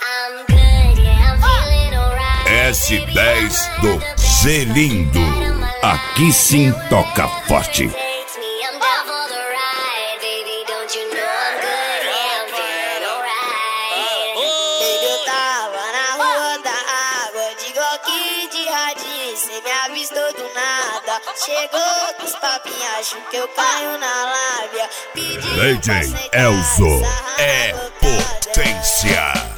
S10 do Zelindo. Aqui sim toca forte. Cê me avistou do nada. Chegou com os papinhos, acho que eu caio na lábia. DJ Elzo é potência.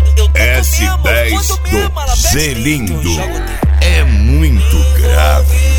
S10 do Zelindo é muito grave.